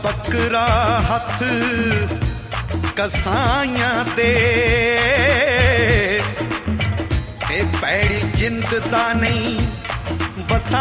बकरा हथ कसाइयां दे ते पैड़ी जिंद दा नहीं बसा